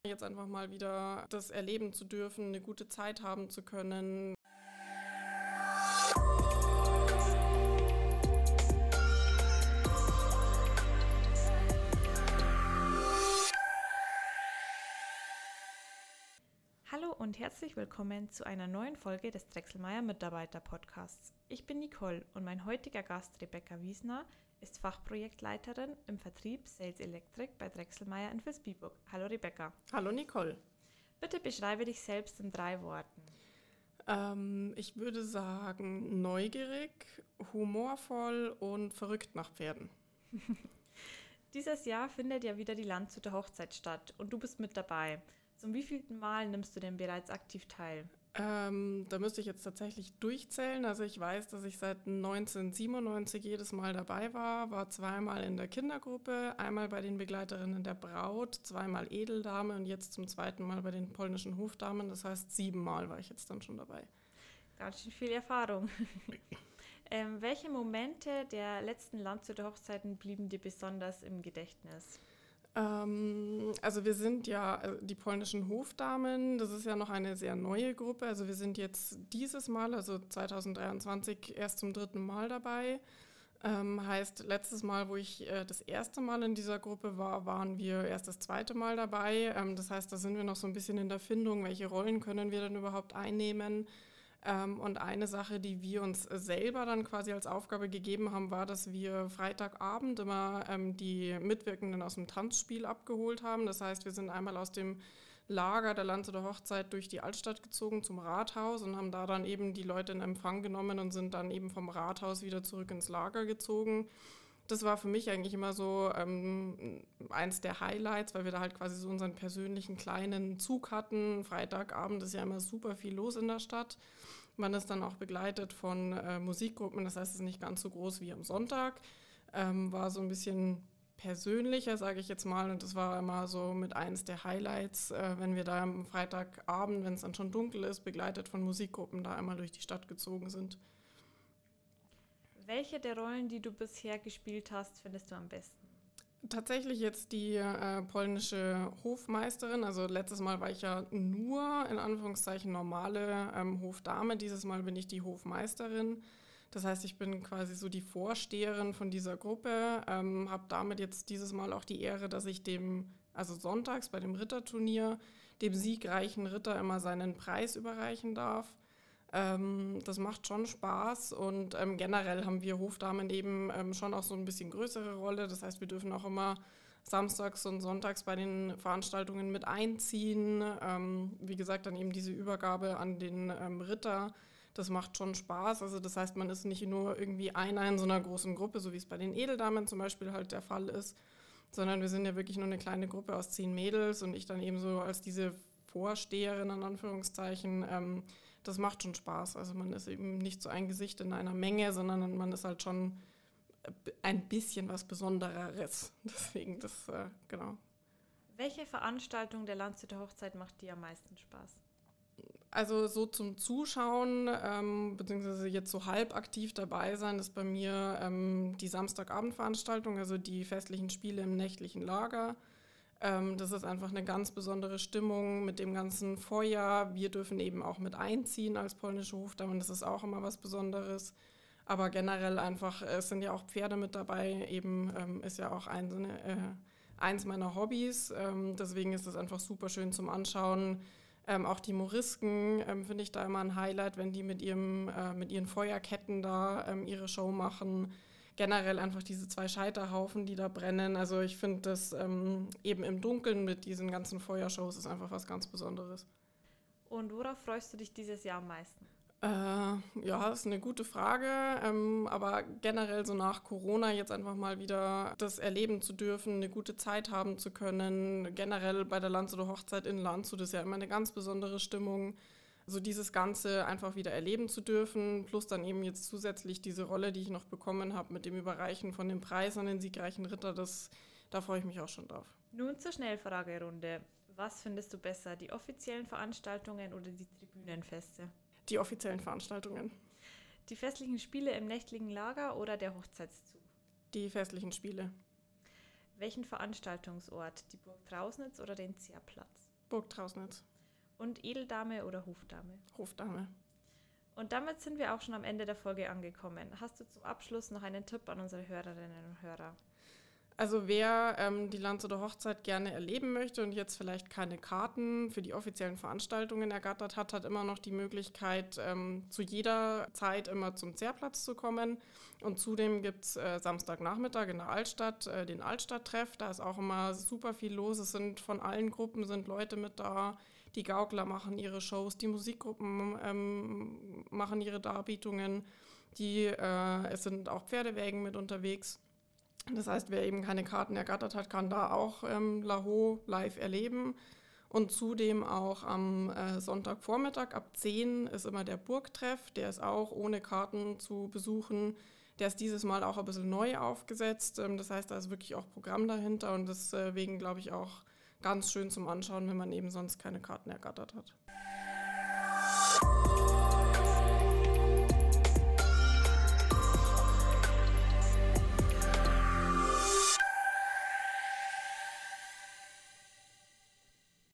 Jetzt einfach mal wieder das erleben zu dürfen, eine gute Zeit haben zu können. Hallo und herzlich willkommen zu einer neuen Folge des Drechselmeier Mitarbeiter Podcasts. Ich bin Nicole und mein heutiger Gast Rebecca Wiesner ist Fachprojektleiterin im Vertrieb Sales Electric bei Drechselmeier in Vilsbiburg. Hallo Rebecca. Hallo Nicole. Bitte beschreibe dich selbst in 3 Worten. Ich würde sagen neugierig, humorvoll und verrückt nach Pferden. Dieses Jahr findet ja wieder die Landshuter Hochzeit statt und du bist mit dabei. Zum wievielten Mal nimmst du denn bereits aktiv teil? Da müsste ich jetzt tatsächlich durchzählen. Also ich weiß, dass ich seit 1997 jedes Mal dabei war 2-mal in der Kindergruppe, einmal bei den Begleiterinnen der Braut, 2-mal Edeldame und jetzt zum 2. Mal bei den polnischen Hofdamen. Das heißt 7-mal war ich jetzt dann schon dabei. Ganz schön viel Erfahrung. Welche Momente der letzten Landshuter Hochzeiten blieben dir besonders im Gedächtnis? Also wir sind ja die polnischen Hofdamen, das ist ja noch eine sehr neue Gruppe. Also wir sind jetzt dieses Mal, also 2023, erst zum 3. Mal dabei. Heißt, letztes Mal, wo ich das erste Mal in dieser Gruppe war, waren wir erst das 2. Mal dabei. Das heißt, da sind wir noch so ein bisschen in der Findung, welche Rollen können wir denn überhaupt einnehmen. Und eine Sache, die wir uns selber dann quasi als Aufgabe gegeben haben, war, dass wir Freitagabend immer die Mitwirkenden aus dem Tanzspiel abgeholt haben. Das heißt, wir sind einmal aus dem Lager der Landshuter Hochzeit durch die Altstadt gezogen zum Rathaus und haben da dann eben die Leute in Empfang genommen und sind dann eben vom Rathaus wieder zurück ins Lager gezogen. Das war für mich eigentlich immer so eins der Highlights, weil wir da halt quasi so unseren persönlichen kleinen Zug hatten. Freitagabend ist ja immer super viel los in der Stadt. Man ist dann auch begleitet von Musikgruppen, das heißt, es ist nicht ganz so groß wie am Sonntag. War so ein bisschen persönlicher, sage ich jetzt mal, und das war immer so mit eins der Highlights, wenn wir da am Freitagabend, wenn es dann schon dunkel ist, begleitet von Musikgruppen da einmal durch die Stadt gezogen sind. Welche der Rollen, die du bisher gespielt hast, findest du am besten? Tatsächlich jetzt die polnische Hofmeisterin. Also letztes Mal war ich ja nur in Anführungszeichen normale Hofdame. Dieses Mal bin ich die Hofmeisterin. Das heißt, ich bin quasi so die Vorsteherin von dieser Gruppe. Habe damit jetzt dieses Mal auch die Ehre, dass ich also sonntags bei dem Ritterturnier, dem siegreichen Ritter immer seinen Preis überreichen darf. Das macht schon Spaß und generell haben wir Hofdamen eben schon auch so ein bisschen größere Rolle. Das heißt, wir dürfen auch immer samstags und sonntags bei den Veranstaltungen mit einziehen. Wie gesagt, dann eben diese Übergabe an den Ritter. Das macht schon Spaß. Also das heißt, man ist nicht nur irgendwie einer in so einer großen Gruppe, so wie es bei den Edeldamen zum Beispiel halt der Fall ist, sondern wir sind ja wirklich nur eine kleine Gruppe aus 10 Mädels und ich dann eben so als diese Vorsteherin in Anführungszeichen. Das macht schon Spaß. Also man ist eben nicht so ein Gesicht in einer Menge, sondern man ist halt schon ein bisschen was Besondereres. Deswegen genau. Welche Veranstaltung der Landshuter Hochzeit macht dir am meisten Spaß? Also so zum Zuschauen, beziehungsweise jetzt so halb aktiv dabei sein, ist bei mir die Samstagabendveranstaltung, also die festlichen Spiele im nächtlichen Lager. Das ist einfach eine ganz besondere Stimmung mit dem ganzen Feuer. Wir dürfen eben auch mit einziehen als polnische Hofdamen, das ist auch immer was Besonderes. Aber generell einfach, es sind ja auch Pferde mit dabei, eben ist ja auch eins meiner Hobbys. Deswegen ist es einfach super schön zum Anschauen. Auch die Morisken finde ich da immer ein Highlight, wenn die mit ihren Feuerketten da ihre Show machen. Generell einfach diese 2 Scheiterhaufen, die da brennen. Also ich finde das eben im Dunkeln mit diesen ganzen Feuershows ist einfach was ganz Besonderes. Und worauf freust du dich dieses Jahr am meisten? Ja, das ist eine gute Frage, aber generell so nach Corona jetzt einfach mal wieder das erleben zu dürfen, eine gute Zeit haben zu können. Generell bei der Landshuter Hochzeit in Landshut ist ja immer eine ganz besondere Stimmung. So dieses Ganze einfach wieder erleben zu dürfen, plus dann eben jetzt zusätzlich diese Rolle, die ich noch bekommen habe mit dem Überreichen von dem Preis an den siegreichen Ritter, da freue ich mich auch schon drauf. Nun zur Schnellfragerunde. Was findest du besser, die offiziellen Veranstaltungen oder die Tribünenfeste? Die offiziellen Veranstaltungen. Die festlichen Spiele im nächtlichen Lager oder der Hochzeitszug? Die festlichen Spiele. Welchen Veranstaltungsort, die Burg Trausnitz oder den Zerplatz? Burg Trausnitz. Und Edeldame oder Hofdame? Hofdame. Und damit sind wir auch schon am Ende der Folge angekommen. Hast du zum Abschluss noch einen Tipp an unsere Hörerinnen und Hörer? Also wer die Landshuter Hochzeit gerne erleben möchte und jetzt vielleicht keine Karten für die offiziellen Veranstaltungen ergattert hat, hat immer noch die Möglichkeit, zu jeder Zeit immer zum Zehrplatz zu kommen. Und zudem gibt es Samstagnachmittag in der Altstadt den Altstadttreff. Da ist auch immer super viel los. Es sind von allen Gruppen sind Leute mit da. Die Gaukler machen ihre Shows, die Musikgruppen machen ihre Darbietungen. Es sind auch Pferdewägen mit unterwegs. Das heißt, wer eben keine Karten ergattert hat, kann da auch Laho live erleben. Und zudem auch am Sonntagvormittag ab 10 ist immer der Burgtreff. Der ist auch ohne Karten zu besuchen. Der ist dieses Mal auch ein bisschen neu aufgesetzt. Das heißt, da ist wirklich auch Programm dahinter und deswegen, glaube ich, auch ganz schön zum Anschauen, wenn man eben sonst keine Karten ergattert hat.